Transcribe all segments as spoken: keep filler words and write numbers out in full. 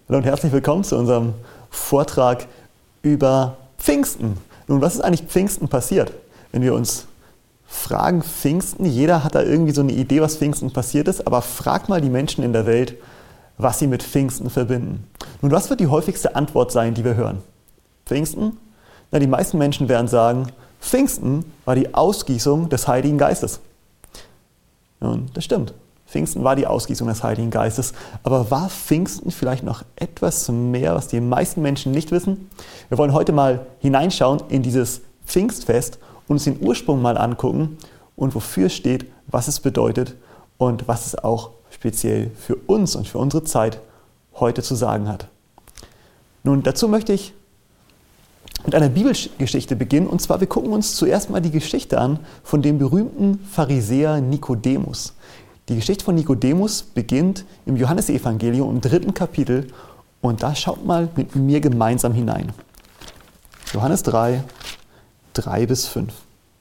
Hallo und herzlich willkommen zu unserem Vortrag über Pfingsten. Nun, was ist eigentlich Pfingsten passiert? Wenn wir uns fragen, Pfingsten, jeder hat da irgendwie so eine Idee, was Pfingsten passiert ist, aber frag mal die Menschen in der Welt, was sie mit Pfingsten verbinden. Nun, was wird die häufigste Antwort sein, die wir hören? Pfingsten? Na, die meisten Menschen werden sagen, Pfingsten war die Ausgießung des Heiligen Geistes. Nun, das stimmt. Pfingsten war die Ausgießung des Heiligen Geistes. Aber war Pfingsten vielleicht noch etwas mehr, was die meisten Menschen nicht wissen? Wir wollen heute mal hineinschauen in dieses Pfingstfest und uns den Ursprung mal angucken und wofür es steht, was es bedeutet und was es auch speziell für uns und für unsere Zeit heute zu sagen hat. Nun, dazu möchte ich mit einer Bibelgeschichte beginnen. Und zwar, wir gucken uns zuerst mal die Geschichte an von dem berühmten Pharisäer Nikodemus. Die Geschichte von Nikodemus beginnt im Johannesevangelium im dritten Kapitel und da schaut mal mit mir gemeinsam hinein. Johannes drei, drei bis fünf.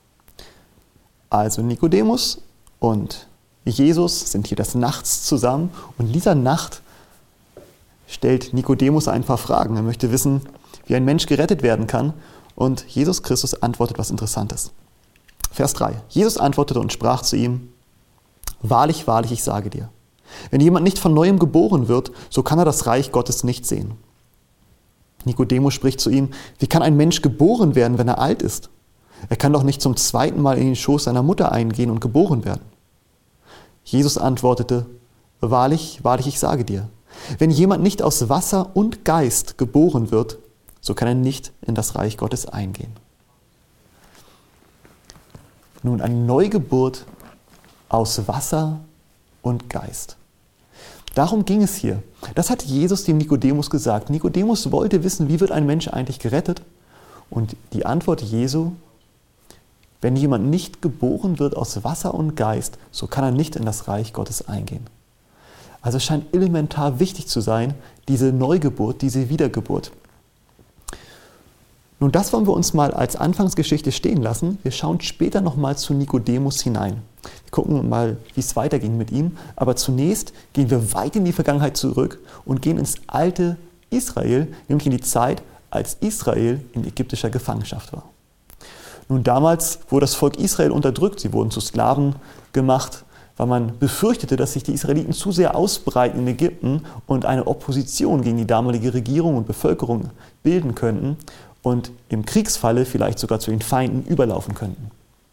Also Nikodemus und Jesus sind hier des Nachts zusammen und in dieser Nacht stellt Nikodemus ein paar Fragen. Er möchte wissen, wie ein Mensch gerettet werden kann und Jesus Christus antwortet was Interessantes. Vers drei. Jesus antwortete und sprach zu ihm: Wahrlich, wahrlich, ich sage dir, wenn jemand nicht von Neuem geboren wird, so kann er das Reich Gottes nicht sehen. Nikodemus spricht zu ihm: Wie kann ein Mensch geboren werden, wenn er alt ist? Er kann doch nicht zum zweiten Mal in den Schoß seiner Mutter eingehen und geboren werden. Jesus antwortete: Wahrlich, wahrlich, ich sage dir, wenn jemand nicht aus Wasser und Geist geboren wird, so kann er nicht in das Reich Gottes eingehen. Nun, eine Neugeburt aus Wasser und Geist. Darum ging es hier. Das hat Jesus dem Nikodemus gesagt. Nikodemus wollte wissen, wie wird ein Mensch eigentlich gerettet? Und die Antwort Jesu: Wenn jemand nicht geboren wird aus Wasser und Geist, so kann er nicht in das Reich Gottes eingehen. Also es scheint elementar wichtig zu sein, diese Neugeburt, diese Wiedergeburt. Nun, das wollen wir uns mal als Anfangsgeschichte stehen lassen. Wir schauen später nochmal zu Nikodemus hinein. Wir gucken mal, wie es weiterging mit ihm. Aber zunächst gehen wir weit in die Vergangenheit zurück und gehen ins alte Israel, nämlich in die Zeit, als Israel in ägyptischer Gefangenschaft war. Nun, damals wurde das Volk Israel unterdrückt. Sie wurden zu Sklaven gemacht, weil man befürchtete, dass sich die Israeliten zu sehr ausbreiten in Ägypten und eine Opposition gegen die damalige Regierung und Bevölkerung bilden könnten und im Kriegsfalle vielleicht sogar zu den Feinden überlaufen könnten.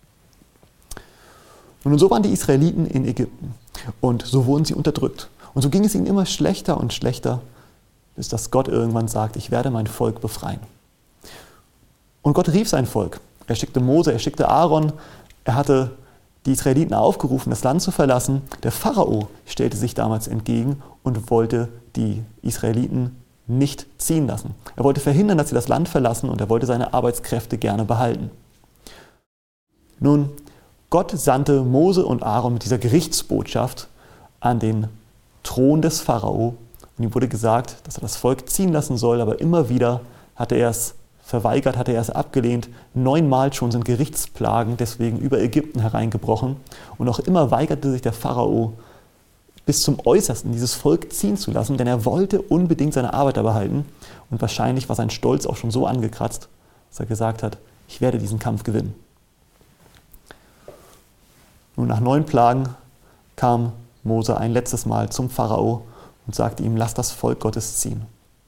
Und so waren die Israeliten in Ägypten und so wurden sie unterdrückt. Und so ging es ihnen immer schlechter und schlechter, bis dass Gott irgendwann sagt: Ich werde mein Volk befreien. Und Gott rief sein Volk. Er schickte Mose, er schickte Aaron, er hatte die Israeliten aufgerufen, das Land zu verlassen. Der Pharao stellte sich damals entgegen und wollte die Israeliten nicht ziehen lassen. Er wollte verhindern, dass sie das Land verlassen und er wollte seine Arbeitskräfte gerne behalten. Nun, Gott sandte Mose und Aaron mit dieser Gerichtsbotschaft an den Thron des Pharao und ihm wurde gesagt, dass er das Volk ziehen lassen soll, aber immer wieder hatte er es verweigert, hatte er es abgelehnt. Neunmal schon sind Gerichtsplagen deswegen über Ägypten hereingebrochen und auch immer weigerte sich der Pharao bis zum Äußersten dieses Volk ziehen zu lassen, denn er wollte unbedingt seine Arbeiter behalten und wahrscheinlich war sein Stolz auch schon so angekratzt, dass er gesagt hat: Ich werde diesen Kampf gewinnen. Nun, nach neun Plagen kam Mose ein letztes Mal zum Pharao und sagte ihm: Lass das Volk Gottes ziehen.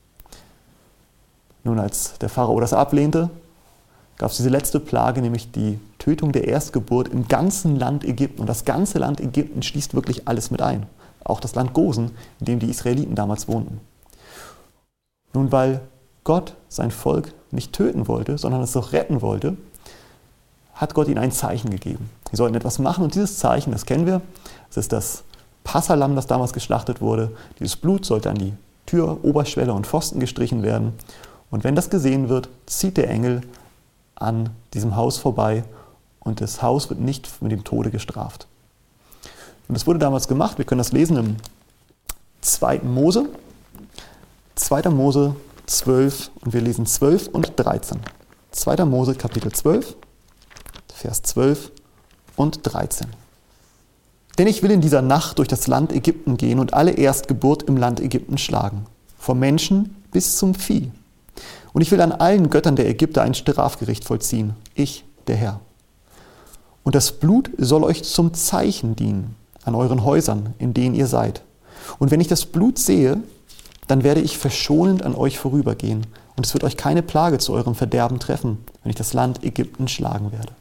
Nun, als der Pharao das ablehnte, gab es diese letzte Plage, nämlich die Tötung der Erstgeburt im ganzen Land Ägypten. Und das ganze Land Ägypten schließt wirklich alles mit ein. Auch das Land Gosen, in dem die Israeliten damals wohnten. Nun, weil Gott sein Volk nicht töten wollte, sondern es auch retten wollte, hat Gott ihnen ein Zeichen gegeben. Sie sollten etwas machen und dieses Zeichen, das kennen wir, das ist das Passalamm, das damals geschlachtet wurde. Dieses Blut sollte an die Tür, Oberschwelle und Pfosten gestrichen werden. Und wenn das gesehen wird, zieht der Engel an diesem Haus vorbei und das Haus wird nicht mit dem Tode gestraft. Und das wurde damals gemacht. Wir können das lesen im zweiten Mose. zweiter Mose zwölf und wir lesen zwölf und dreizehn. zweiter Mose Kapitel zwölf, Vers zwölf und dreizehn. Denn ich will in dieser Nacht durch das Land Ägypten gehen und alle Erstgeburt im Land Ägypten schlagen. vom Menschen bis zum Vieh. Und ich will an allen Göttern der Ägypter ein Strafgericht vollziehen, ich, der Herr. Und das Blut soll euch zum Zeichen dienen an euren Häusern, in denen ihr seid. Und wenn ich das Blut sehe, dann werde ich verschonend an euch vorübergehen. Und es wird euch keine Plage zu eurem Verderben treffen, wenn ich das Land Ägypten schlagen werde.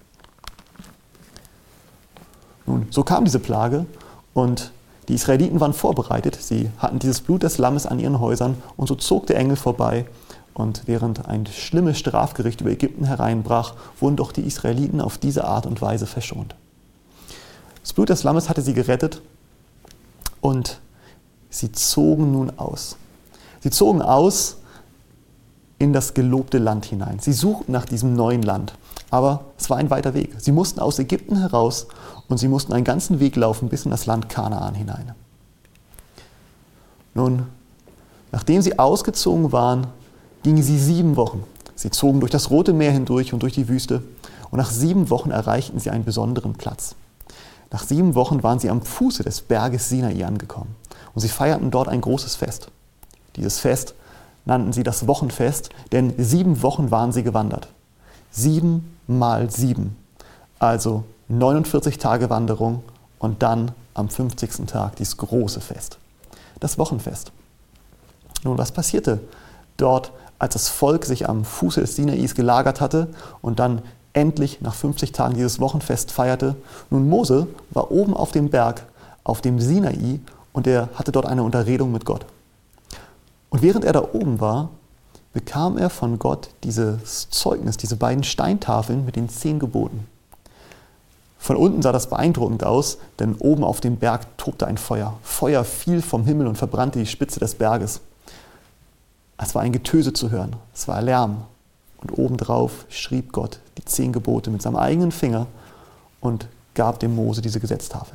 Nun, so kam diese Plage und die Israeliten waren vorbereitet. Sie hatten dieses Blut des Lammes an ihren Häusern und so zog der Engel vorbei. Und während ein schlimmes Strafgericht über Ägypten hereinbrach, wurden doch die Israeliten auf diese Art und Weise verschont. Das Blut des Lammes hatte sie gerettet und sie zogen nun aus. Sie zogen aus in das gelobte Land hinein. Sie suchten nach diesem neuen Land, aber es war ein weiter Weg. Sie mussten aus Ägypten heraus und sie mussten einen ganzen Weg laufen bis in das Land Kanaan hinein. Nun, nachdem sie ausgezogen waren, gingen sie sieben Wochen. Sie zogen durch das Rote Meer hindurch und durch die Wüste und nach sieben Wochen erreichten sie einen besonderen Platz. Nach sieben Wochen waren sie am Fuße des Berges Sinai angekommen und sie feierten dort ein großes Fest. Dieses Fest nannten sie das Wochenfest, denn sieben Wochen waren sie gewandert. Sieben mal sieben, also neunundvierzig Tage Wanderung und dann am fünfzigsten Tag dieses große Fest, das Wochenfest. Nun, was passierte dort, als das Volk sich am Fuße des Sinais gelagert hatte und dann endlich nach fünfzig Tagen dieses Wochenfest feierte? Nun, Mose war oben auf dem Berg, auf dem Sinai, und er hatte dort eine Unterredung mit Gott. Und während er da oben war, bekam er von Gott dieses Zeugnis, diese beiden Steintafeln mit den zehn Geboten. Von unten sah das beeindruckend aus, denn oben auf dem Berg tobte ein Feuer. Feuer fiel vom Himmel und verbrannte die Spitze des Berges. Es war ein Getöse zu hören, es war Lärm. Und obendrauf schrieb Gott die zehn Gebote mit seinem eigenen Finger und gab dem Mose diese Gesetztafeln.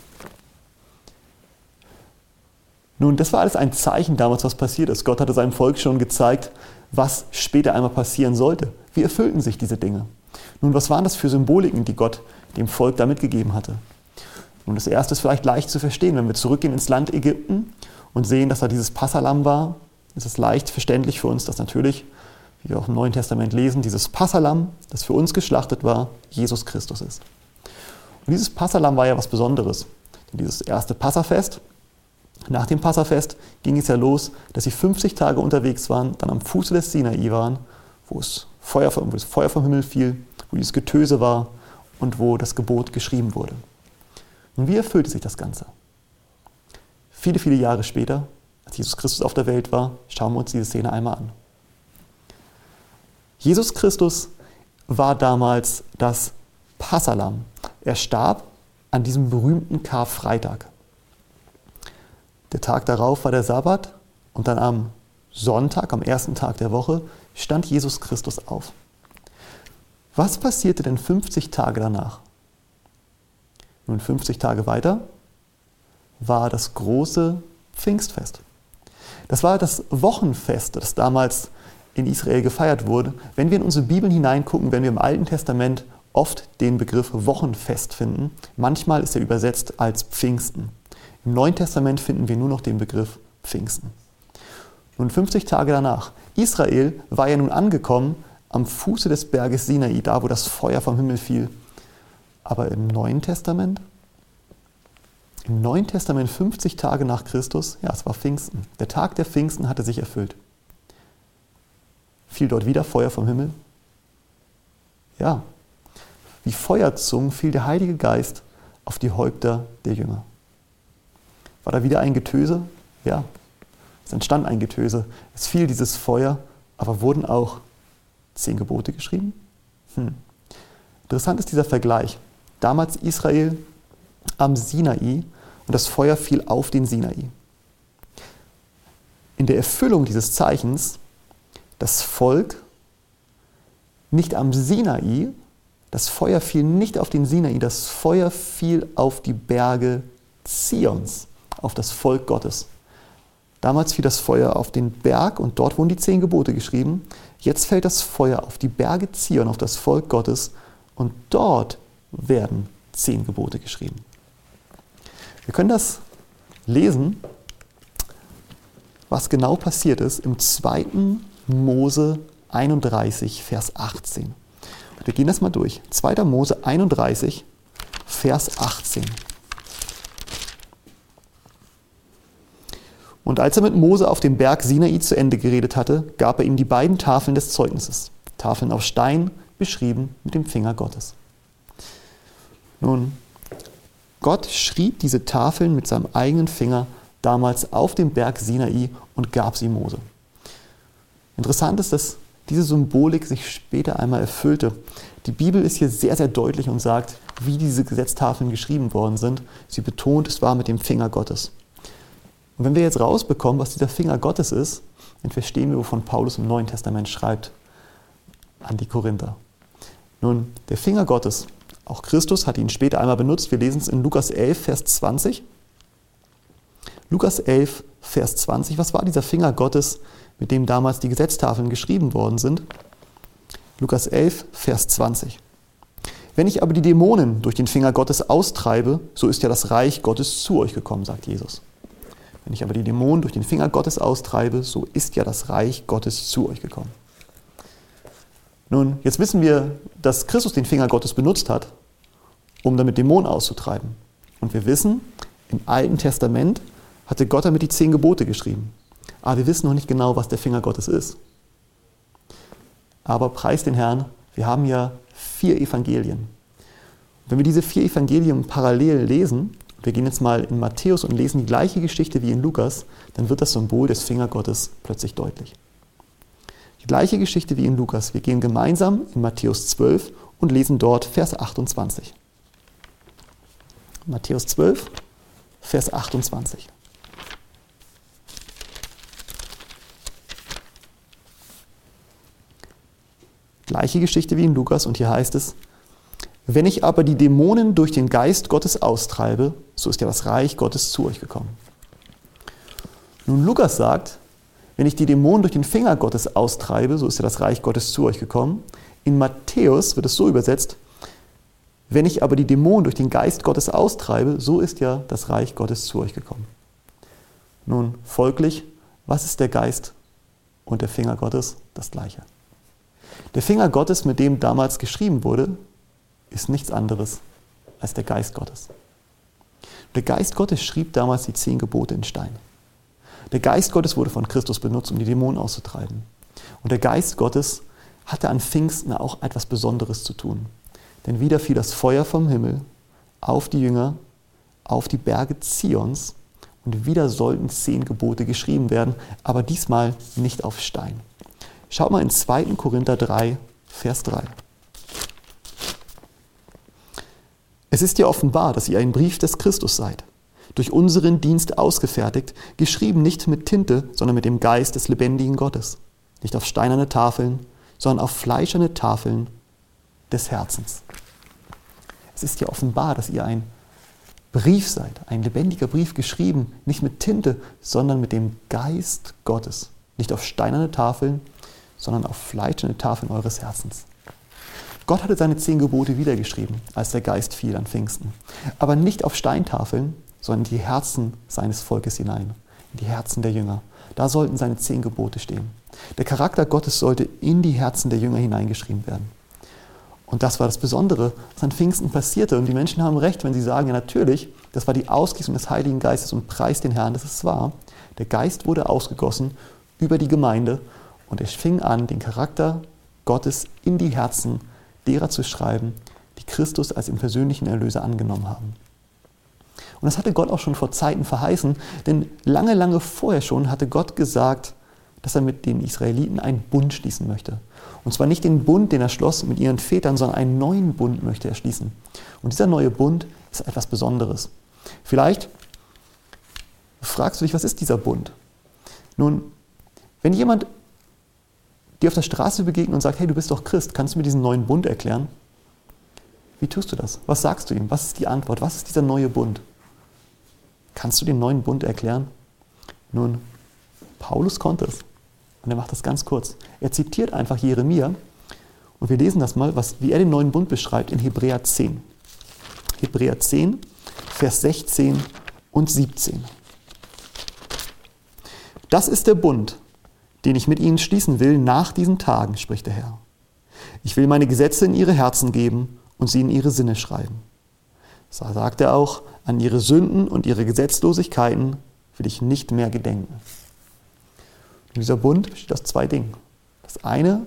Nun, das war alles ein Zeichen damals, was passiert ist. Gott hatte seinem Volk schon gezeigt, was später einmal passieren sollte. Wie erfüllten sich diese Dinge? Nun, was waren das für Symboliken, die Gott dem Volk da mitgegeben hatte? Nun, das erste ist vielleicht leicht zu verstehen. Wenn wir zurückgehen ins Land Ägypten und sehen, dass da dieses Passahlamm war, ist es leicht verständlich für uns, dass natürlich, wie wir auch im Neuen Testament lesen, dieses Passahlamm, das für uns geschlachtet war, Jesus Christus ist. Und dieses Passahlamm war ja was Besonderes. Denn dieses erste Passafest, nach dem Passafest ging es ja los, dass sie fünfzig Tage unterwegs waren, dann am Fuße des Sinai waren, wo es Feuer vom, wo das Feuer vom Himmel fiel, wo dieses Getöse war und wo das Gebot geschrieben wurde. Und wie erfüllte sich das Ganze? Viele, viele Jahre später, als Jesus Christus auf der Welt war, schauen wir uns diese Szene einmal an. Jesus Christus war damals das Passahlamm. Er starb an diesem berühmten Karfreitag. Der Tag darauf war der Sabbat und dann am Sonntag, am ersten Tag der Woche, stand Jesus Christus auf. Was passierte denn fünfzig Tage danach? Nun, fünfzig Tage weiter war das große Pfingstfest. Das war das Wochenfest, das damals in Israel gefeiert wurde. Wenn wir in unsere Bibeln hineingucken, werden wir im Alten Testament oft den Begriff Wochenfest finden. Manchmal ist er übersetzt als Pfingsten. Im Neuen Testament finden wir nur noch den Begriff Pfingsten. Nun, fünfzig Tage danach. Israel war ja nun angekommen am Fuße des Berges Sinai, da wo das Feuer vom Himmel fiel. Aber im Neuen Testament? Im Neuen Testament fünfzig Tage nach Christus, ja, es war Pfingsten. Der Tag der Pfingsten hatte sich erfüllt. Fiel dort wieder Feuer vom Himmel? Ja, wie Feuerzungen fiel der Heilige Geist auf die Häupter der Jünger. War da wieder ein Getöse? Ja, es entstand ein Getöse. Es fiel dieses Feuer, aber wurden auch zehn Gebote geschrieben? Hm. Interessant ist dieser Vergleich. Damals Israel am Sinai und das Feuer fiel auf den Sinai. In der Erfüllung dieses Zeichens, das Volk nicht am Sinai, das Feuer fiel nicht auf den Sinai, das Feuer fiel auf die Berge Zions, auf das Volk Gottes. Damals fiel das Feuer auf den Berg und dort wurden die zehn Gebote geschrieben. Jetzt fällt das Feuer auf die Berge Zion, auf das Volk Gottes und dort werden zehn Gebote geschrieben. Wir können das lesen was genau passiert ist im zweiten Mose einunddreißig, Vers achtzehn. Wir gehen das mal durch. zweiter Mose einunddreißig, Vers achtzehn. Und als er mit Mose auf dem Berg Sinai zu Ende geredet hatte, gab er ihm die beiden Tafeln des Zeugnisses. Tafeln auf Stein, beschrieben mit dem Finger Gottes. Nun, Gott schrieb diese Tafeln mit seinem eigenen Finger damals auf dem Berg Sinai und gab sie Mose. Interessant ist, dass diese Symbolik sich später einmal erfüllte. Die Bibel ist hier sehr, sehr deutlich und sagt, wie diese Gesetztafeln geschrieben worden sind. Sie betont, es war mit dem Finger Gottes. Und wenn wir jetzt rausbekommen, was dieser Finger Gottes ist, dann verstehen wir, wovon Paulus im Neuen Testament schreibt an die Korinther. Nun, der Finger Gottes, auch Christus hat ihn später einmal benutzt. Wir lesen es in Lukas elf, Vers zwanzig. Lukas elf, Vers zwanzig. Was war dieser Finger Gottes, mit dem damals die Gesetztafeln geschrieben worden sind? Lukas elf, Vers zwanzig. Wenn ich aber die Dämonen durch den Finger Gottes austreibe, so ist ja das Reich Gottes zu euch gekommen, sagt Jesus. Wenn ich aber die Dämonen durch den Finger Gottes austreibe, so ist ja das Reich Gottes zu euch gekommen. Nun, jetzt wissen wir, dass Christus den Finger Gottes benutzt hat, um damit Dämonen auszutreiben. Und wir wissen, im Alten Testament hatte Gott damit die zehn Gebote geschrieben. Aber wir wissen noch nicht genau, was der Finger Gottes ist. Aber preis den Herrn, wir haben ja vier Evangelien. Wenn wir diese vier Evangelien parallel lesen, wir gehen jetzt mal in Matthäus und lesen die gleiche Geschichte wie in Lukas, dann wird das Symbol des Finger Gottes plötzlich deutlich. Die gleiche Geschichte wie in Lukas. Wir gehen gemeinsam in Matthäus zwölf und lesen dort Vers achtundzwanzig. Matthäus zwölf, Vers achtundzwanzig. Gleiche Geschichte wie in Lukas und hier heißt es, wenn ich aber die Dämonen durch den Geist Gottes austreibe, so ist ja das Reich Gottes zu euch gekommen. Nun, Lukas sagt, wenn ich die Dämonen durch den Finger Gottes austreibe, so ist ja das Reich Gottes zu euch gekommen. In Matthäus wird es so übersetzt, wenn ich aber die Dämonen durch den Geist Gottes austreibe, so ist ja das Reich Gottes zu euch gekommen. Nun, folglich, was ist der Geist und der Finger Gottes? Das Gleiche. Der Finger Gottes, mit dem damals geschrieben wurde, ist nichts anderes als der Geist Gottes. Der Geist Gottes schrieb damals die zehn Gebote in Stein. Der Geist Gottes wurde von Christus benutzt, um die Dämonen auszutreiben. Und der Geist Gottes hatte an Pfingsten auch etwas Besonderes zu tun. Denn wieder fiel das Feuer vom Himmel auf die Jünger, auf die Berge Zions und wieder sollten zehn Gebote geschrieben werden, aber diesmal nicht auf Stein. Schaut mal in zweiter Korinther drei, Vers drei. Es ist ja offenbar, dass ihr ein Brief des Christus seid, durch unseren Dienst ausgefertigt, geschrieben nicht mit Tinte, sondern mit dem Geist des lebendigen Gottes. Nicht auf steinerne Tafeln, sondern auf fleischerne Tafeln des Herzens. Es ist ja offenbar, dass ihr ein Brief seid, ein lebendiger Brief geschrieben, nicht mit Tinte, sondern mit dem Geist Gottes. Nicht auf steinerne Tafeln, sondern auf fleischerne Tafeln eures Herzens. Gott hatte seine zehn Gebote wiedergeschrieben, als der Geist fiel an Pfingsten. Aber nicht auf Steintafeln, sondern in die Herzen seines Volkes hinein, in die Herzen der Jünger. Da sollten seine zehn Gebote stehen. Der Charakter Gottes sollte in die Herzen der Jünger hineingeschrieben werden. Und das war das Besondere, was an Pfingsten passierte. Und die Menschen haben recht, wenn sie sagen, ja natürlich, das war die Ausgießung des Heiligen Geistes und preist den Herrn, das ist wahr. Der Geist wurde ausgegossen über die Gemeinde und es fing an, den Charakter Gottes in die Herzen derer zu schreiben, die Christus als ihren persönlichen Erlöser angenommen haben. Und das hatte Gott auch schon vor Zeiten verheißen, denn lange, lange vorher schon hatte Gott gesagt, dass er mit den Israeliten einen Bund schließen möchte. Und zwar nicht den Bund, den er schloss mit ihren Vätern, sondern einen neuen Bund möchte er schließen. Und dieser neue Bund ist etwas Besonderes. Vielleicht fragst du dich, was ist dieser Bund? Nun, wenn jemand dir auf der Straße begegnet und sagt, hey, du bist doch Christ, kannst du mir diesen neuen Bund erklären? Wie tust du das? Was sagst du ihm? Was ist die Antwort? Was ist dieser neue Bund? Kannst du den neuen Bund erklären? Nun, Paulus konnte es. Und er macht das ganz kurz. Er zitiert einfach Jeremia. Und wir lesen das mal, was, wie er den neuen Bund beschreibt in Hebräer zehn. Hebräer zehn, Vers sechzehn und siebzehn. Das ist der Bund, den ich mit ihnen schließen will nach diesen Tagen, spricht der Herr. Ich will meine Gesetze in ihre Herzen geben und sie in ihre Sinne schreiben. So sagt er auch, an ihre Sünden und ihre Gesetzlosigkeiten will ich nicht mehr gedenken. Und dieser Bund besteht aus zwei Dingen. Das eine,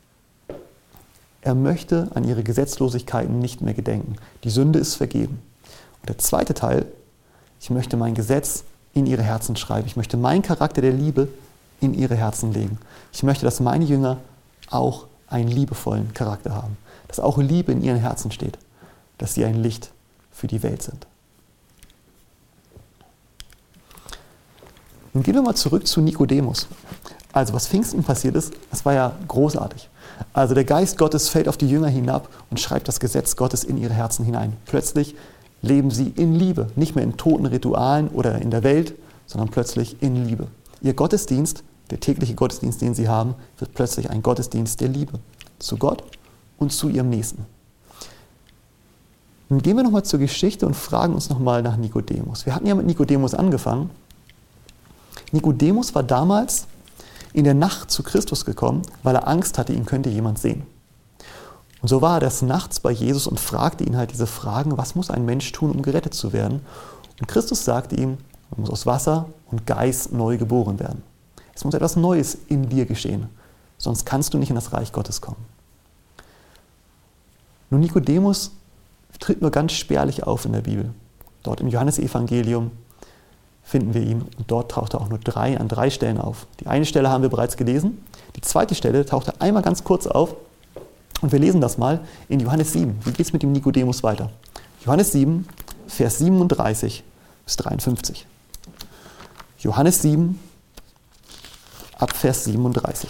er möchte an ihre Gesetzlosigkeiten nicht mehr gedenken. Die Sünde ist vergeben. Und der zweite Teil, ich möchte mein Gesetz in ihre Herzen schreiben. Ich möchte meinen Charakter der Liebe in ihre Herzen legen. Ich möchte, dass meine Jünger auch einen liebevollen Charakter haben. Dass auch Liebe in ihren Herzen steht. Dass sie ein Licht für die Welt sind. Nun gehen wir mal zurück zu Nikodemus. Also was Pfingsten passiert ist, das war ja großartig. Also der Geist Gottes fällt auf die Jünger hinab und schreibt das Gesetz Gottes in ihre Herzen hinein. Plötzlich leben sie in Liebe, nicht mehr in toten Ritualen oder in der Welt, sondern plötzlich in Liebe. Ihr Gottesdienst, der tägliche Gottesdienst, den sie haben, wird plötzlich ein Gottesdienst der Liebe zu Gott und zu ihrem Nächsten. Nun gehen wir nochmal zur Geschichte und fragen uns nochmal nach Nikodemus. Wir hatten ja mit Nikodemus angefangen. Nikodemus war damals in der Nacht zu Christus gekommen, weil er Angst hatte, ihn könnte jemand sehen. Und so war er des Nachts bei Jesus und fragte ihn halt diese Fragen, was muss ein Mensch tun, um gerettet zu werden? Und Christus sagte ihm, man muss aus Wasser und Geist neu geboren werden. Es muss etwas Neues in dir geschehen, sonst kannst du nicht in das Reich Gottes kommen. Nun, Nikodemus tritt nur ganz spärlich auf in der Bibel. Dort im Johannesevangelium finden wir ihn und dort taucht er auch nur drei an drei Stellen auf. Die eine Stelle haben wir bereits gelesen, die zweite Stelle taucht er einmal ganz kurz auf und wir lesen das mal in Johannes sieben. Wie geht es mit dem Nikodemus weiter? Johannes sieben, Vers siebenunddreißig bis dreiundfünfzig. Johannes sieben, ab Vers siebenunddreißig.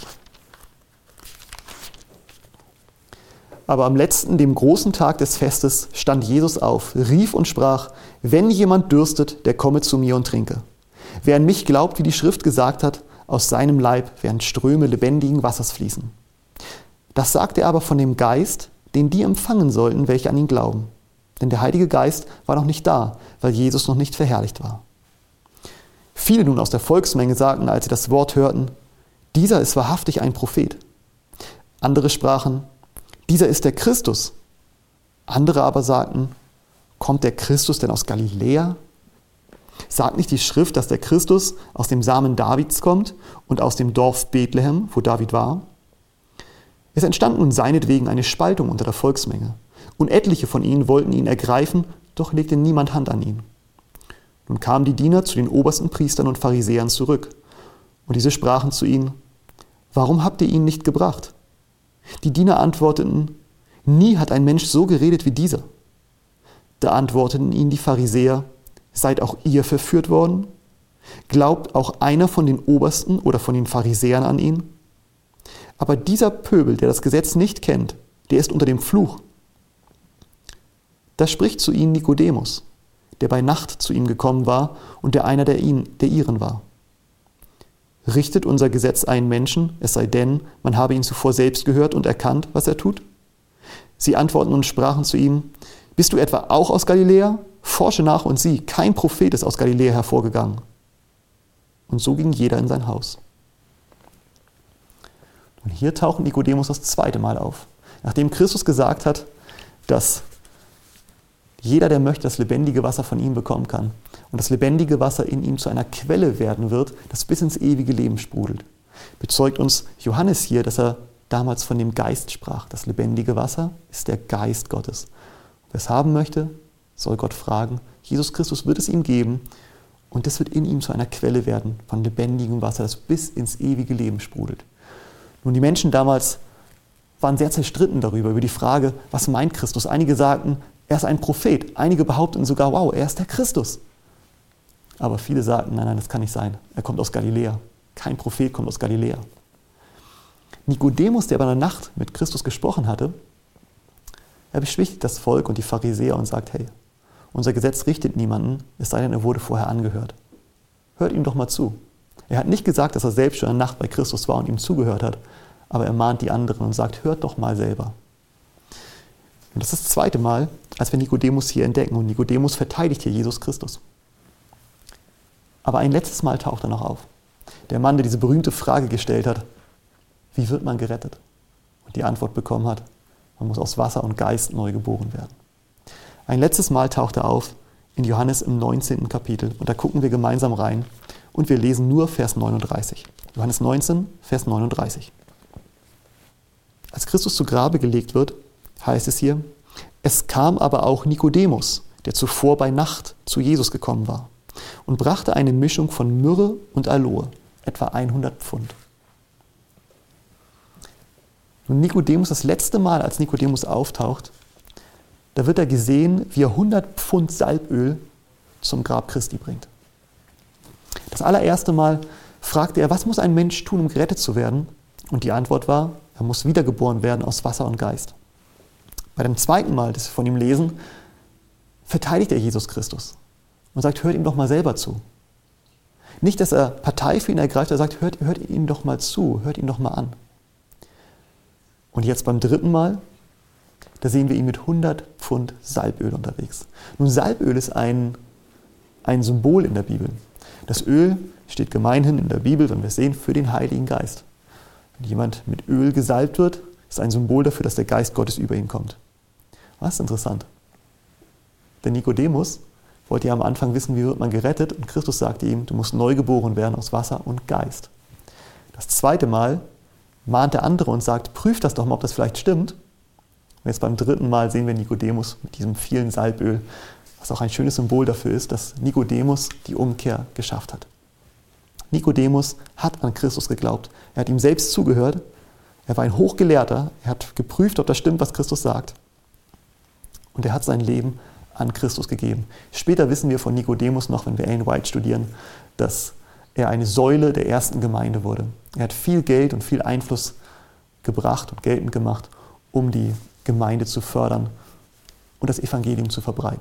Aber am letzten, dem großen Tag des Festes, stand Jesus auf, rief und sprach, wenn jemand dürstet, der komme zu mir und trinke. Wer an mich glaubt, wie die Schrift gesagt hat, aus seinem Leib werden Ströme lebendigen Wassers fließen. Das sagte er aber von dem Geist, den die empfangen sollten, welche an ihn glauben. Denn der Heilige Geist war noch nicht da, weil Jesus noch nicht verherrlicht war. Viele nun aus der Volksmenge sagten, als sie das Wort hörten, dieser ist wahrhaftig ein Prophet. Andere sprachen, dieser ist der Christus. Andere aber sagten, kommt der Christus denn aus Galiläa? Sagt nicht die Schrift, dass der Christus aus dem Samen Davids kommt und aus dem Dorf Bethlehem, wo David war? Es entstand nun seinetwegen eine Spaltung unter der Volksmenge. Und etliche von ihnen wollten ihn ergreifen, doch legte niemand Hand an ihn. Nun kamen die Diener zu den obersten Priestern und Pharisäern zurück. Und diese sprachen zu ihnen, warum habt ihr ihn nicht gebracht? Die Diener antworteten, nie hat ein Mensch so geredet wie dieser. Da antworteten ihnen die Pharisäer, seid auch ihr verführt worden? Glaubt auch einer von den Obersten oder von den Pharisäern an ihn? Aber dieser Pöbel, der das Gesetz nicht kennt, der ist unter dem Fluch. Da spricht zu ihnen Nikodemus, der bei Nacht zu ihm gekommen war und der einer der, ihn, der ihren war. Richtet unser Gesetz einen Menschen, es sei denn, man habe ihn zuvor selbst gehört und erkannt, was er tut? Sie antworten und sprachen zu ihm, bist du etwa auch aus Galiläa? Forsche nach und sieh, kein Prophet ist aus Galiläa hervorgegangen. Und so ging jeder in sein Haus. Und hier taucht Nikodemus das zweite Mal auf. Nachdem Christus gesagt hat, dass jeder, der möchte, das lebendige Wasser von ihm bekommen kann und das lebendige Wasser in ihm zu einer Quelle werden wird, das bis ins ewige Leben sprudelt, bezeugt uns Johannes hier, dass er damals von dem Geist sprach. Das lebendige Wasser ist der Geist Gottes. Wer es haben möchte, soll Gott fragen. Jesus Christus wird es ihm geben und das wird in ihm zu einer Quelle werden von lebendigem Wasser, das bis ins ewige Leben sprudelt. Nun, die Menschen damals waren sehr zerstritten darüber, über die Frage, was meint Christus? Einige sagten, er ist ein Prophet. Einige behaupten sogar, wow, er ist der Christus. Aber viele sagten, nein, nein, das kann nicht sein. Er kommt aus Galiläa. Kein Prophet kommt aus Galiläa. Nikodemus, der bei der Nacht mit Christus gesprochen hatte, er beschwichtigt das Volk und die Pharisäer und sagt, hey, unser Gesetz richtet niemanden, es sei denn, er wurde vorher angehört. Hört ihm doch mal zu. Er hat nicht gesagt, dass er selbst schon in der Nacht bei Christus war und ihm zugehört hat, aber er mahnt die anderen und sagt, hört doch mal selber. Und das ist das zweite Mal, als wir Nikodemus hier entdecken. Und Nikodemus verteidigt hier Jesus Christus. Aber ein letztes Mal taucht er noch auf. Der Mann, der diese berühmte Frage gestellt hat, wie wird man gerettet? Und die Antwort bekommen hat, man muss aus Wasser und Geist neu geboren werden. Ein letztes Mal taucht er auf in Johannes im neunzehnten Kapitel. Und da gucken wir gemeinsam rein und wir lesen nur Vers neununddreißig. Johannes neunzehn, Vers neununddreißig. Als Christus zu Grabe gelegt wird, heißt es hier, es kam aber auch Nikodemus, der zuvor bei Nacht zu Jesus gekommen war, und brachte eine Mischung von Myrrhe und Aloe, etwa hundert Pfund. Nun Nikodemus, das letzte Mal, als Nikodemus auftaucht, da wird er gesehen, wie er hundert Pfund Salböl zum Grab Christi bringt. Das allererste Mal fragte er, was muss ein Mensch tun, um gerettet zu werden? Und die Antwort war, er muss wiedergeboren werden aus Wasser und Geist. Bei dem zweiten Mal, das wir von ihm lesen, verteidigt er Jesus Christus und sagt, hört ihm doch mal selber zu. Nicht, dass er Partei für ihn ergreift, er sagt, hört, hört ihm doch mal zu, hört ihn doch mal an. Und jetzt beim dritten Mal, da sehen wir ihn mit hundert Pfund Salböl unterwegs. Nun, Salböl ist ein, ein Symbol in der Bibel. Das Öl steht gemeinhin in der Bibel, wenn wir es sehen, für den Heiligen Geist. Wenn jemand mit Öl gesalbt wird, ist ein Symbol dafür, dass der Geist Gottes über ihn kommt. Das ist interessant. Der Nikodemus wollte ja am Anfang wissen, wie wird man gerettet, und Christus sagte ihm, du musst neu geboren werden aus Wasser und Geist. Das zweite Mal mahnt der andere und sagt, prüf das doch mal, ob das vielleicht stimmt. Und jetzt beim dritten Mal sehen wir Nikodemus mit diesem vielen Salböl, was auch ein schönes Symbol dafür ist, dass Nikodemus die Umkehr geschafft hat. Nikodemus hat an Christus geglaubt. Er hat ihm selbst zugehört. Er war ein Hochgelehrter. Er hat geprüft, ob das stimmt, was Christus sagt. Und er hat sein Leben an Christus gegeben. Später wissen wir von Nikodemus noch, wenn wir Ellen White studieren, dass er eine Säule der ersten Gemeinde wurde. Er hat viel Geld und viel Einfluss gebracht und geltend gemacht, um die Gemeinde zu fördern und das Evangelium zu verbreiten.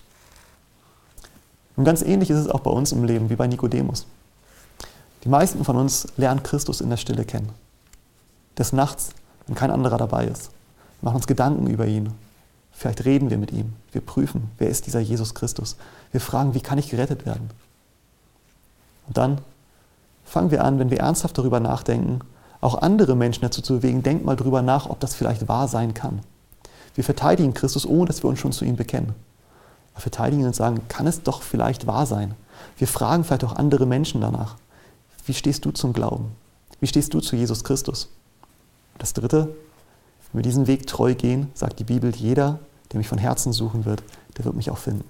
Und ganz ähnlich ist es auch bei uns im Leben wie bei Nikodemus. Die meisten von uns lernen Christus in der Stille kennen. Des Nachts, wenn kein anderer dabei ist. Wir machen uns Gedanken über ihn. Vielleicht reden wir mit ihm. Wir prüfen, wer ist dieser Jesus Christus. Wir fragen, wie kann ich gerettet werden? Und dann fangen wir an, wenn wir ernsthaft darüber nachdenken, auch andere Menschen dazu zu bewegen, denkt mal darüber nach, ob das vielleicht wahr sein kann. Wir verteidigen Christus, ohne dass wir uns schon zu ihm bekennen. Wir verteidigen ihn und sagen, kann es doch vielleicht wahr sein? Wir fragen vielleicht auch andere Menschen danach. Wie stehst du zum Glauben? Wie stehst du zu Jesus Christus? Das Dritte, wenn wir diesen Weg treu gehen, sagt die Bibel, jeder, der mich von Herzen suchen wird, der wird mich auch finden.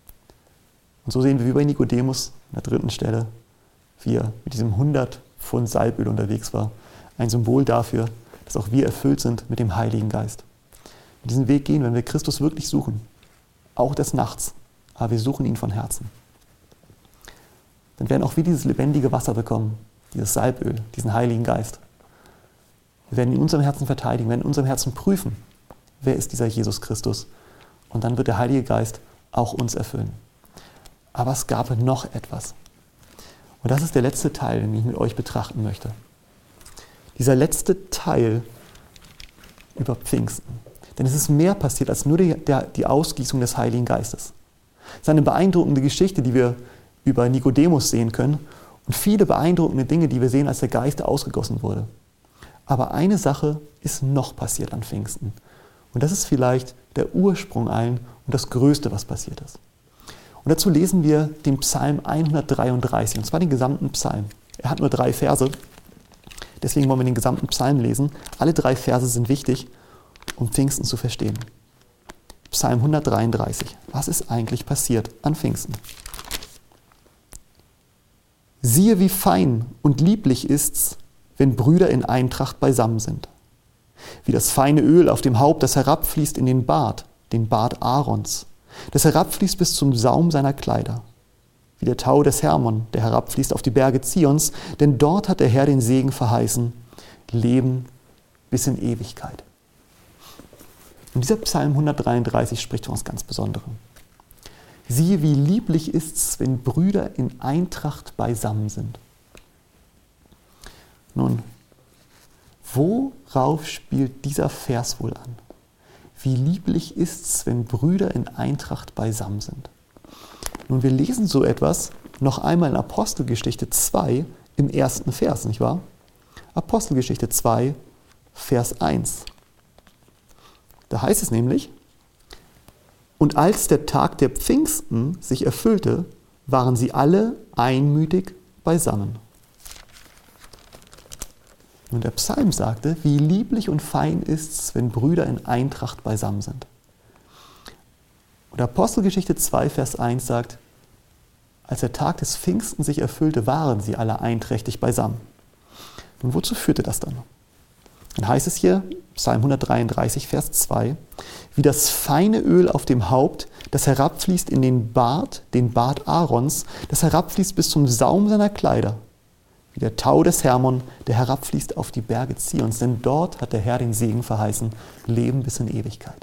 Und so sehen wir wie bei Nikodemus an der dritten Stelle, wie er mit diesem hundert Pfund Salböl unterwegs war. Ein Symbol dafür, dass auch wir erfüllt sind mit dem Heiligen Geist. Mit diesem Weg gehen, wenn wir Christus wirklich suchen, auch des Nachts, aber wir suchen ihn von Herzen. Dann werden auch wir dieses lebendige Wasser bekommen, dieses Salböl, diesen Heiligen Geist. Wir werden ihn in unserem Herzen verteidigen, werden in unserem Herzen prüfen, wer ist dieser Jesus Christus. Und dann wird der Heilige Geist auch uns erfüllen. Aber es gab noch etwas. Und das ist der letzte Teil, den ich mit euch betrachten möchte. Dieser letzte Teil über Pfingsten. Denn es ist mehr passiert als nur die, der, die Ausgießung des Heiligen Geistes. Es ist eine beeindruckende Geschichte, die wir über Nikodemus sehen können und viele beeindruckende Dinge, die wir sehen, als der Geist ausgegossen wurde. Aber eine Sache ist noch passiert an Pfingsten. Und das ist vielleicht der Ursprung allen und das Größte, was passiert ist. Und dazu lesen wir den Psalm hundertdreiunddreißig, und zwar den gesamten Psalm. Er hat nur drei Verse, deswegen wollen wir den gesamten Psalm lesen. Alle drei Verse sind wichtig, um Pfingsten zu verstehen. Psalm hundertdreiunddreißig. Was ist eigentlich passiert an Pfingsten? Siehe, wie fein und lieblich ist's, wenn Brüder in Eintracht beisammen sind. Wie das feine Öl auf dem Haupt, das herabfließt in den Bart, den Bart Aarons, das herabfließt bis zum Saum seiner Kleider. Wie der Tau des Hermon, der herabfließt auf die Berge Zions, denn dort hat der Herr den Segen verheißen, Leben bis in Ewigkeit. Und dieser Psalm hundertdreiunddreißig spricht von was ganz Besonderem. Siehe, wie lieblich ist's, wenn Brüder in Eintracht beisammen sind. Nun, worauf spielt dieser Vers wohl an? Wie lieblich ist's, wenn Brüder in Eintracht beisammen sind. Nun, wir lesen so etwas noch einmal in Apostelgeschichte zwei im ersten Vers, nicht wahr? Apostelgeschichte zwei, Vers eins. Da heißt es nämlich: Und als der Tag der Pfingsten sich erfüllte, waren sie alle einmütig beisammen. Und der Psalm sagte, wie lieblich und fein ist's, wenn Brüder in Eintracht beisammen sind. Und Apostelgeschichte zwei, Vers eins sagt, als der Tag des Pfingsten sich erfüllte, waren sie alle einträchtig beisammen. Und wozu führte das dann? Dann heißt es hier, Psalm hundertdreiunddreißig, Vers zwei, wie das feine Öl auf dem Haupt, das herabfließt in den Bart, den Bart Aarons, das herabfließt bis zum Saum seiner Kleider. Wie der Tau des Hermon, der herabfließt auf die Berge Zions, denn dort hat der Herr den Segen verheißen, Leben bis in Ewigkeit.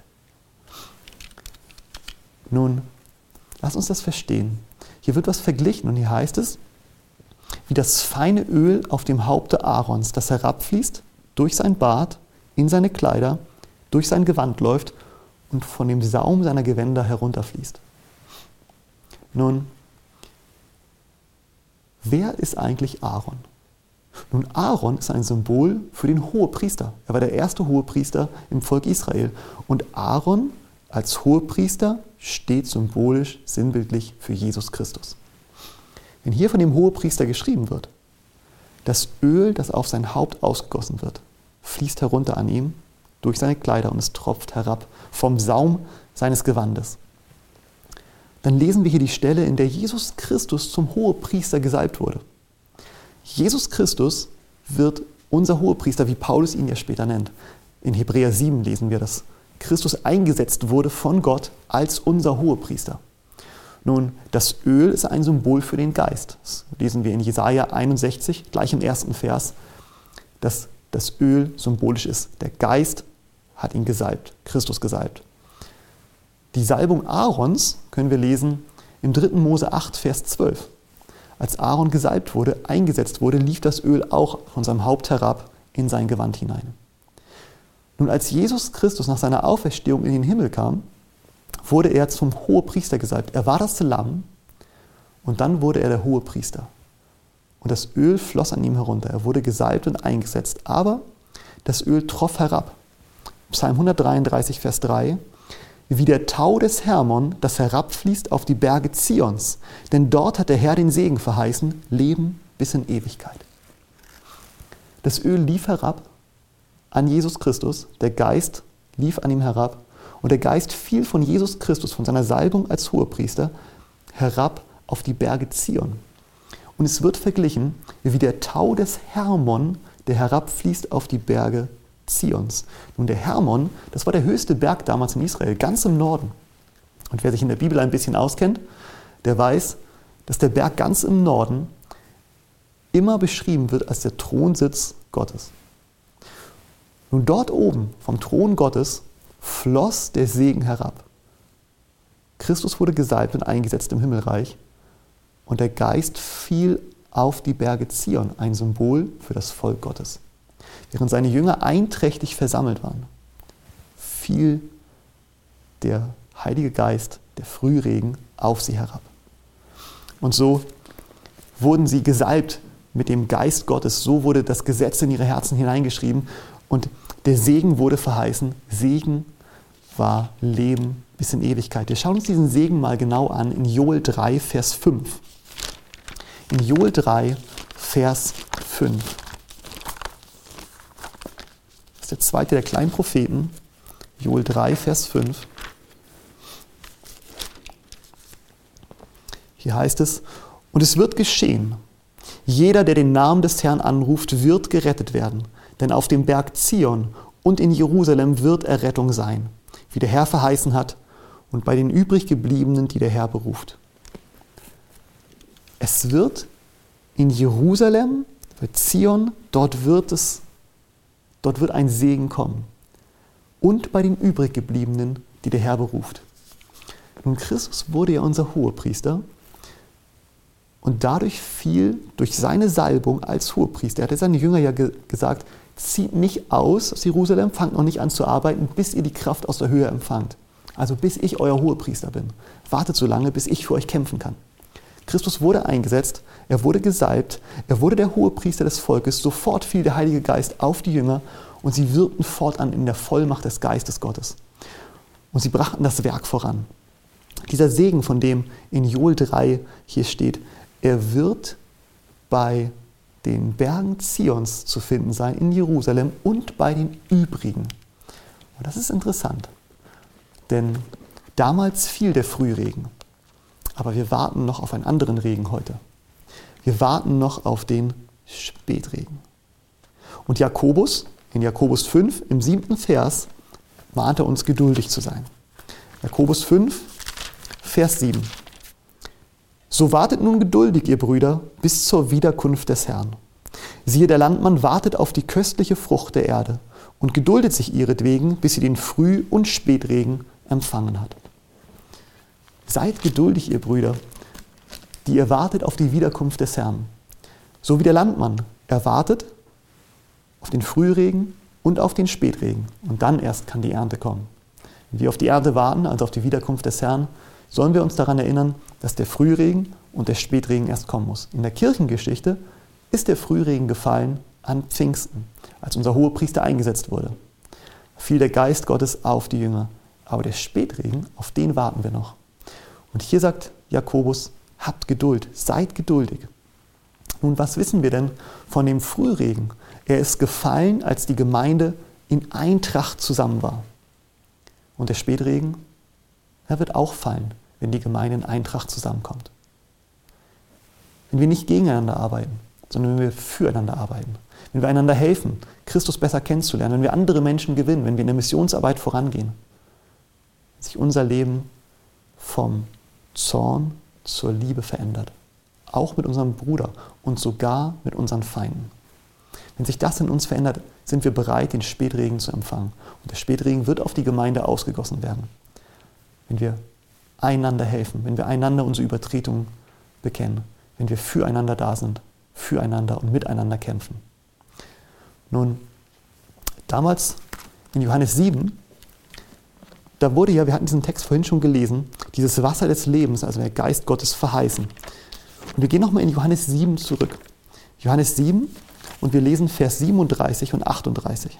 Nun, lass uns das verstehen. Hier wird was verglichen und hier heißt es, wie das feine Öl auf dem Haupte Aarons, das herabfließt durch sein Bart, in seine Kleider, durch sein Gewand läuft und von dem Saum seiner Gewänder herunterfließt. Nun, wer ist eigentlich Aaron? Nun, Aaron ist ein Symbol für den Hohepriester. Er war der erste Hohepriester im Volk Israel. Und Aaron als Hohepriester steht symbolisch, sinnbildlich für Jesus Christus. Wenn hier von dem Hohepriester geschrieben wird, das Öl, das auf sein Haupt ausgegossen wird, fließt herunter an ihm durch seine Kleider und es tropft herab vom Saum seines Gewandes. Dann lesen wir hier die Stelle, in der Jesus Christus zum Hohepriester gesalbt wurde. Jesus Christus wird unser Hohepriester, wie Paulus ihn ja später nennt. In Hebräer sieben lesen wir, dass Christus eingesetzt wurde von Gott als unser Hohepriester. Nun, das Öl ist ein Symbol für den Geist. Das lesen wir in Jesaja einundsechzig, gleich im ersten Vers, dass das Öl symbolisch ist. Der Geist hat ihn gesalbt, Christus gesalbt. Die Salbung Aarons können wir lesen im dritten Mose acht, Vers zwölf. Als Aaron gesalbt wurde, eingesetzt wurde, lief das Öl auch von seinem Haupt herab in sein Gewand hinein. Nun, als Jesus Christus nach seiner Auferstehung in den Himmel kam, wurde er zum Hohepriester gesalbt. Er war das Lamm und dann wurde er der Hohepriester. Und das Öl floss an ihm herunter. Er wurde gesalbt und eingesetzt, aber das Öl troff herab. Psalm hundertdreiunddreißig, Vers drei. Wie der Tau des Hermon, das herabfließt auf die Berge Zions. Denn dort hat der Herr den Segen verheißen, Leben bis in Ewigkeit. Das Öl lief herab an Jesus Christus, der Geist lief an ihm herab und der Geist fiel von Jesus Christus, von seiner Salbung als Hohepriester, herab auf die Berge Zion. Und es wird verglichen, wie der Tau des Hermon, der herabfließt auf die Berge Zions. Nun, der Hermon, das war der höchste Berg damals in Israel, ganz im Norden. Und wer sich in der Bibel ein bisschen auskennt, der weiß, dass der Berg ganz im Norden immer beschrieben wird als der Thronsitz Gottes. Nun, dort oben vom Thron Gottes floss der Segen herab. Christus wurde gesalbt und eingesetzt im Himmelreich und der Geist fiel auf die Berge Zion, ein Symbol für das Volk Gottes. Während seine Jünger einträchtig versammelt waren, fiel der Heilige Geist, der Frühregen, auf sie herab. Und so wurden sie gesalbt mit dem Geist Gottes. So wurde das Gesetz in ihre Herzen hineingeschrieben und der Segen wurde verheißen. Segen war Leben bis in Ewigkeit. Wir schauen uns diesen Segen mal genau an in Joel drei, Vers fünf. In Joel drei, Vers fünf. Das ist der zweite der kleinen Propheten, Joel drei, Vers fünf. Hier heißt es, und es wird geschehen, jeder, der den Namen des Herrn anruft, wird gerettet werden, denn auf dem Berg Zion und in Jerusalem wird Errettung sein, wie der Herr verheißen hat, und bei den übriggebliebenen, die der Herr beruft. Es wird in Jerusalem, bei Zion, dort wird es Dort wird ein Segen kommen. Und bei den übriggebliebenen, die der Herr beruft. Nun, Christus wurde ja unser Hohepriester. Und dadurch fiel, durch seine Salbung als Hohepriester, er hatte seine Jünger ja ge- gesagt, zieht nicht aus aus Jerusalem, fangt noch nicht an zu arbeiten, bis ihr die Kraft aus der Höhe empfangt. Also bis ich euer Hohepriester bin. Wartet so lange, bis ich für euch kämpfen kann. Christus wurde eingesetzt, er wurde gesalbt, er wurde der Hohepriester des Volkes, sofort fiel der Heilige Geist auf die Jünger und sie wirkten fortan in der Vollmacht des Geistes Gottes. Und sie brachten das Werk voran. Dieser Segen, von dem in Joel drei hier steht, er wird bei den Bergen Zions zu finden sein, in Jerusalem und bei den übrigen. Und das ist interessant, denn damals fiel der Frühregen, aber wir warten noch auf einen anderen Regen heute. Wir warten noch auf den Spätregen. Und Jakobus, in Jakobus fünf, im siebten Vers, mahnt er uns, geduldig zu sein. Jakobus fünf, Vers sieben. So wartet nun geduldig, ihr Brüder, bis zur Wiederkunft des Herrn. Siehe, der Landmann wartet auf die köstliche Frucht der Erde und geduldet sich ihretwegen, bis sie den Früh- und Spätregen empfangen hat. Seid geduldig, ihr Brüder, die ihr wartet auf die Wiederkunft des Herrn. So wie der Landmann erwartet auf den Frühregen und auf den Spätregen. Und dann erst kann die Ernte kommen. Wenn wir auf die Ernte warten, also auf die Wiederkunft des Herrn, sollen wir uns daran erinnern, dass der Frühregen und der Spätregen erst kommen muss. In der Kirchengeschichte ist der Frühregen gefallen an Pfingsten, als unser Hohepriester eingesetzt wurde. Da fiel der Geist Gottes auf die Jünger. Aber der Spätregen, auf den warten wir noch. Und hier sagt Jakobus, habt Geduld, seid geduldig. Nun, was wissen wir denn von dem Frühregen? Er ist gefallen, als die Gemeinde in Eintracht zusammen war. Und der Spätregen, er wird auch fallen, wenn die Gemeinde in Eintracht zusammenkommt. Wenn wir nicht gegeneinander arbeiten, sondern wenn wir füreinander arbeiten. Wenn wir einander helfen, Christus besser kennenzulernen, wenn wir andere Menschen gewinnen, wenn wir in der Missionsarbeit vorangehen, sich unser Leben vom Zorn zur Liebe verändert. Auch mit unserem Bruder und sogar mit unseren Feinden. Wenn sich das in uns verändert, sind wir bereit, den Spätregen zu empfangen. Und der Spätregen wird auf die Gemeinde ausgegossen werden. Wenn wir einander helfen, wenn wir einander unsere Übertretungen bekennen, wenn wir füreinander da sind, füreinander und miteinander kämpfen. Nun, damals in Johannes sieben, da wurde ja, wir hatten diesen Text vorhin schon gelesen, dieses Wasser des Lebens, also der Geist Gottes verheißen. Und wir gehen nochmal in Johannes sieben zurück. Johannes sieben und wir lesen Vers siebenunddreißig und achtunddreißig.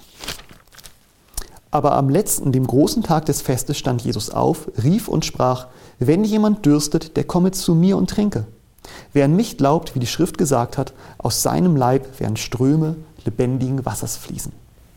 Aber am letzten, dem großen Tag des Festes, stand Jesus auf, rief und sprach, wenn jemand dürstet, der komme zu mir und trinke. Wer an mich glaubt, wie die Schrift gesagt hat, aus seinem Leib werden Ströme lebendigen Wassers fließen.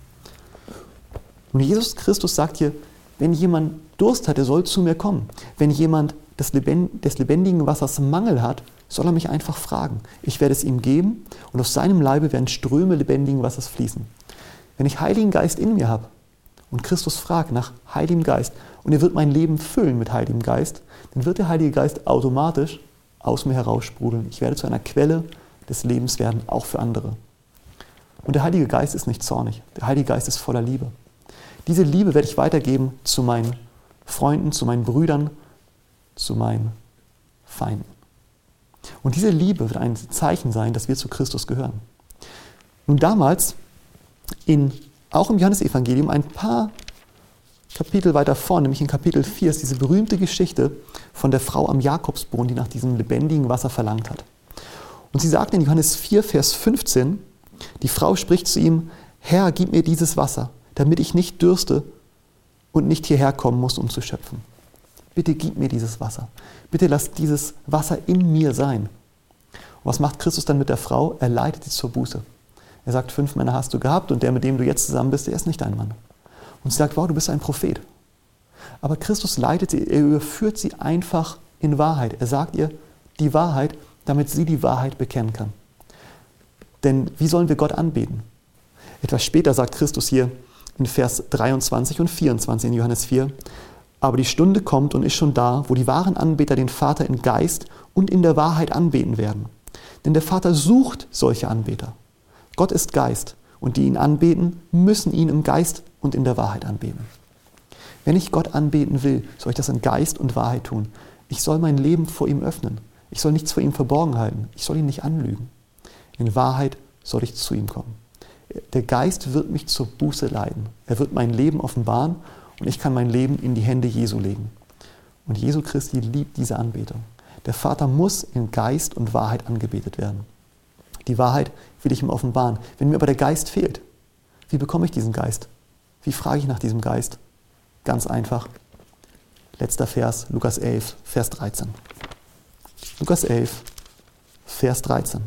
Und Jesus Christus sagt hier, wenn jemand Durst hat, der soll zu mir kommen. Wenn jemand des lebendigen Wassers Mangel hat, soll er mich einfach fragen. Ich werde es ihm geben und aus seinem Leibe werden Ströme lebendigen Wassers fließen. Wenn ich Heiligen Geist in mir habe und Christus fragt nach Heiligem Geist und er wird mein Leben füllen mit Heiligem Geist, dann wird der Heilige Geist automatisch aus mir heraussprudeln. Ich werde zu einer Quelle des Lebens werden, auch für andere. Und der Heilige Geist ist nicht zornig. Der Heilige Geist ist voller Liebe. Diese Liebe werde ich weitergeben zu meinen Freunden, zu meinen Brüdern, zu meinen Feinden. Und diese Liebe wird ein Zeichen sein, dass wir zu Christus gehören. Nun damals, in, auch im Johannesevangelium, ein paar Kapitel weiter vorne, nämlich in Kapitel vier, ist diese berühmte Geschichte von der Frau am Jakobsbrunnen, die nach diesem lebendigen Wasser verlangt hat. Und sie sagt in Johannes vier, Vers fünfzehn, die Frau spricht zu ihm, Herr, gib mir dieses Wasser, damit ich nicht dürste und nicht hierher kommen muss, um zu schöpfen. Bitte gib mir dieses Wasser. Bitte lass dieses Wasser in mir sein. Und was macht Christus dann mit der Frau? Er leitet sie zur Buße. Er sagt, fünf Männer hast du gehabt und der, mit dem du jetzt zusammen bist, der ist nicht dein Mann. Und sie sagt, wow, du bist ein Prophet. Aber Christus leitet sie, er überführt sie einfach in Wahrheit. Er sagt ihr die Wahrheit, damit sie die Wahrheit bekennen kann. Denn wie sollen wir Gott anbeten? Etwas später sagt Christus hier in Vers dreiundzwanzig und vierundzwanzig in Johannes vier, aber die Stunde kommt und ist schon da, wo die wahren Anbeter den Vater in Geist und in der Wahrheit anbeten werden. Denn der Vater sucht solche Anbeter. Gott ist Geist und die ihn anbeten, müssen ihn im Geist und in der Wahrheit anbeten. Wenn ich Gott anbeten will, soll ich das in Geist und Wahrheit tun. Ich soll mein Leben vor ihm öffnen. Ich soll nichts vor ihm verborgen halten. Ich soll ihn nicht anlügen. In Wahrheit soll ich zu ihm kommen. Der Geist wird mich zur Buße leiten. Er wird mein Leben offenbaren und ich kann mein Leben in die Hände Jesu legen. Und Jesu Christi liebt diese Anbetung. Der Vater muss in Geist und Wahrheit angebetet werden. Die Wahrheit will ich ihm offenbaren. Wenn mir aber der Geist fehlt, wie bekomme ich diesen Geist? Wie frage ich nach diesem Geist? Ganz einfach. Letzter Vers, Lukas elf, Vers dreizehn. Lukas elf, Vers dreizehn.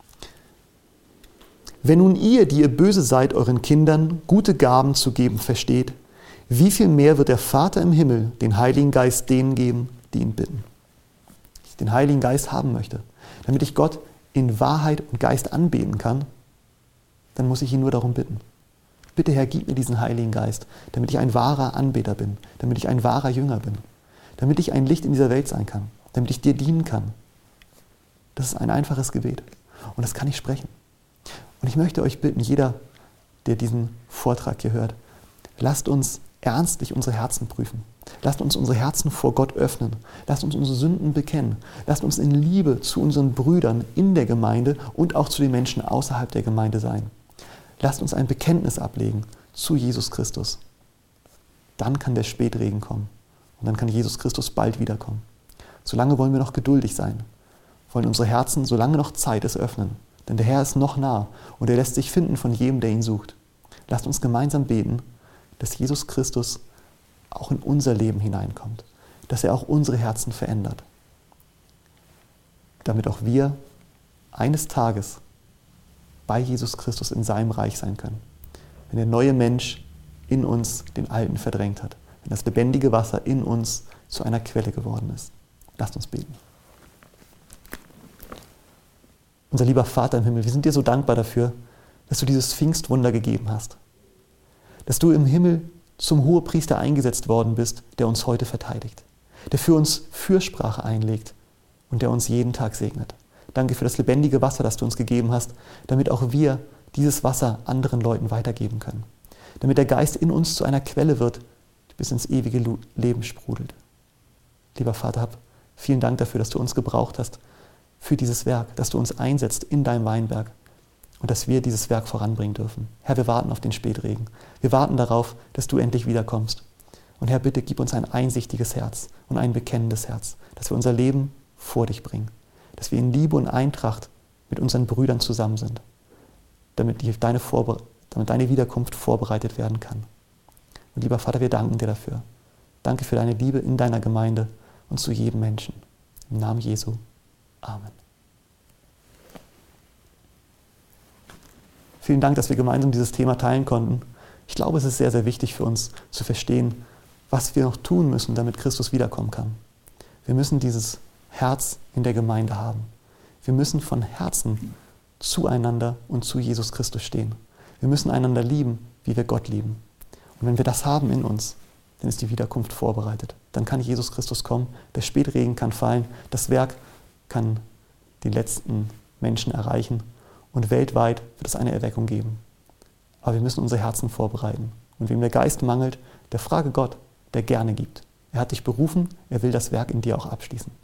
Wenn nun ihr, die ihr böse seid, euren Kindern gute Gaben zu geben versteht, wie viel mehr wird der Vater im Himmel den Heiligen Geist denen geben, die ihn bitten? Ich den Heiligen Geist haben möchte, damit ich Gott in Wahrheit und Geist anbeten kann, dann muss ich ihn nur darum bitten. Bitte, Herr, gib mir diesen Heiligen Geist, damit ich ein wahrer Anbeter bin, damit ich ein wahrer Jünger bin, damit ich ein Licht in dieser Welt sein kann, damit ich dir dienen kann. Das ist ein einfaches Gebet und das kann ich sprechen. Und ich möchte euch bitten, jeder, der diesen Vortrag hier hört, lasst uns ernstlich unsere Herzen prüfen. Lasst uns unsere Herzen vor Gott öffnen. Lasst uns unsere Sünden bekennen. Lasst uns in Liebe zu unseren Brüdern in der Gemeinde und auch zu den Menschen außerhalb der Gemeinde sein. Lasst uns ein Bekenntnis ablegen zu Jesus Christus. Dann kann der Spätregen kommen und dann kann Jesus Christus bald wiederkommen. Solange wollen wir noch geduldig sein, wollen unsere Herzen, solange noch Zeit ist, öffnen. Denn der Herr ist noch nah und er lässt sich finden von jedem, der ihn sucht. Lasst uns gemeinsam beten, dass Jesus Christus auch in unser Leben hineinkommt, dass er auch unsere Herzen verändert, damit auch wir eines Tages bei Jesus Christus in seinem Reich sein können. Wenn der neue Mensch in uns den Alten verdrängt hat, wenn das lebendige Wasser in uns zu einer Quelle geworden ist. Lasst uns beten. Unser lieber Vater im Himmel, wir sind dir so dankbar dafür, dass du dieses Pfingstwunder gegeben hast. Dass du im Himmel zum Hohepriester eingesetzt worden bist, der uns heute verteidigt. Der für uns Fürsprache einlegt und der uns jeden Tag segnet. Danke für das lebendige Wasser, das du uns gegeben hast, damit auch wir dieses Wasser anderen Leuten weitergeben können. Damit der Geist in uns zu einer Quelle wird, die bis ins ewige Leben sprudelt. Lieber Vater, hab vielen Dank dafür, dass du uns gebraucht hast, für dieses Werk, dass du uns einsetzt in deinem Weinberg und dass wir dieses Werk voranbringen dürfen. Herr, wir warten auf den Spätregen. Wir warten darauf, dass du endlich wiederkommst. Und Herr, bitte gib uns ein einsichtiges Herz und ein bekennendes Herz, dass wir unser Leben vor dich bringen, dass wir in Liebe und Eintracht mit unseren Brüdern zusammen sind, damit, die, deine, Vorbere- damit deine Wiederkunft vorbereitet werden kann. Und lieber Vater, wir danken dir dafür. Danke für deine Liebe in deiner Gemeinde und zu jedem Menschen. Im Namen Jesu. Amen. Vielen Dank, dass wir gemeinsam dieses Thema teilen konnten. Ich glaube, es ist sehr, sehr wichtig für uns zu verstehen, was wir noch tun müssen, damit Christus wiederkommen kann. Wir müssen dieses Herz in der Gemeinde haben. Wir müssen von Herzen zueinander und zu Jesus Christus stehen. Wir müssen einander lieben, wie wir Gott lieben. Und wenn wir das haben in uns, dann ist die Wiederkunft vorbereitet. Dann kann Jesus Christus kommen, der Spätregen kann fallen, das Werk kann die letzten Menschen erreichen und weltweit wird es eine Erweckung geben. Aber wir müssen unsere Herzen vorbereiten. Und wem der Geist mangelt, der frage Gott, der gerne gibt. Er hat dich berufen, er will das Werk in dir auch abschließen.